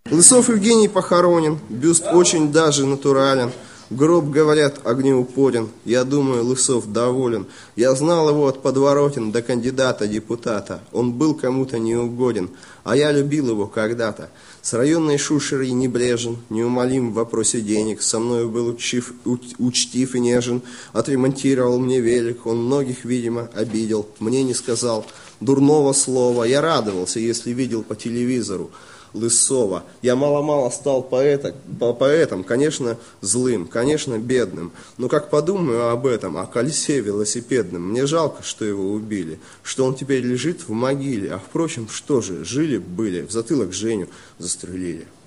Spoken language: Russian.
Лысов Евгений похоронен, бюст очень даже натурален. Гроб, говорят, огнеупорен. Я думаю, Лысов доволен. Я знал его от подворотен до кандидата-депутата. Он был кому-то неугоден, а я любил его когда-то. С районной шушерой небрежен, неумолим в вопросе денег. Со мною был учтив и нежен. Отремонтировал мне велик. Он многих, видимо, обидел. Мне не сказал дурного слова. Я радовался, если видел по телевизору Лысова. Я мало-мало стал поэтом, конечно, злым, конечно, бедным. Но как подумаю об этом, о колесе велосипедном, мне жалко, что его убили, что он теперь лежит в могиле. А впрочем, что же, жили-были, в затылок Женю застрелили.